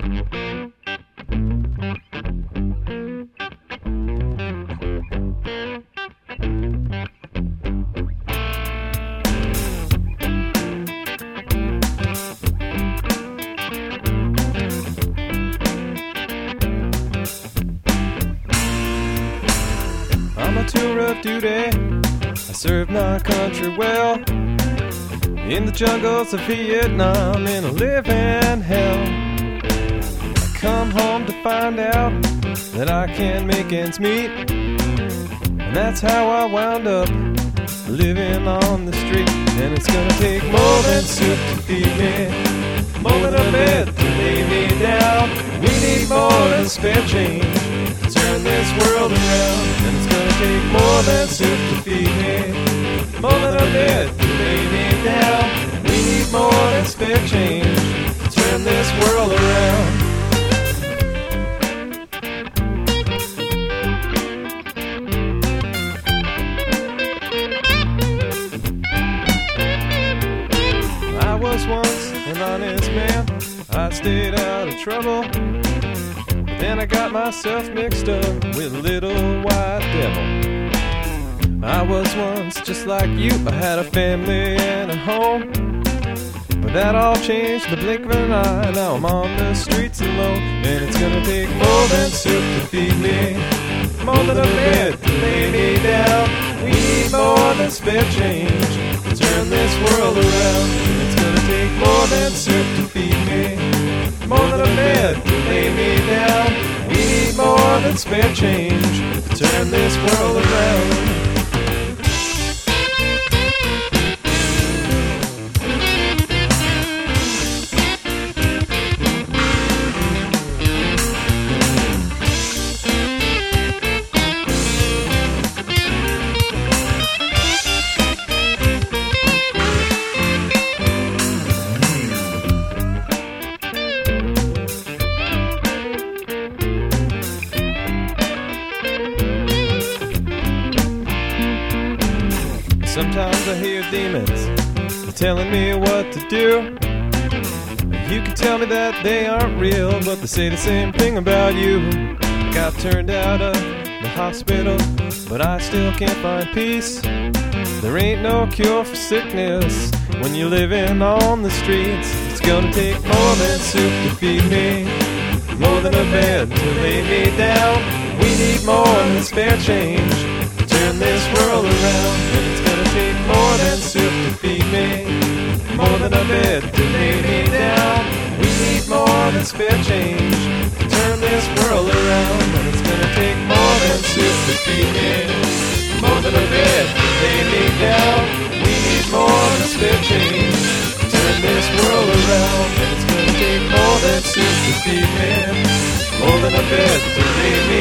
On my tour of duty, I served my country well. In the jungles of Vietnam, in a living hell. I come home to find out that I can't make ends meet, and that's how I wound up living on the street. And it's gonna take more than soup to feed me, more than a bed to lay me down. We need more than spare change to turn this world around. And it's gonna take more than soup to feed me, more than a bed to lay me down. We need more than spare change to turn this world around. I was once an honest man, I stayed out of trouble. Then I got myself mixed up with a little white devil. I was once just like you, I had a family and a home, but that all changed in the blink of an eye. Now I'm on the streets alone. And it's gonna take more than soup to feed me, more than a bed to lay me down. We need more than spare change to turn this world around. And it's gonna take more than soup to feed me, more than a bed to lay me down. We need more than spare change to turn this world around. Sometimes I hear demons telling me what to do. You can tell me that they aren't real, but they say the same thing about you. Got turned out of the hospital, but I still can't find peace. There ain't no cure for sickness when you're living on the streets. It's gonna take more than soup to feed me, more than a bed to lay me down. We need more than spare change to turn this world around. And it's gonna take more than soup to feed me, more than a bed to lay me down. We need more than spare change to turn this world around. And it's gonna take more than soup to feed me, more than a bed to lay me down. We need more than spare change to turn this world around. And it's gonna take more than soup to feed me, more than a bed to lay me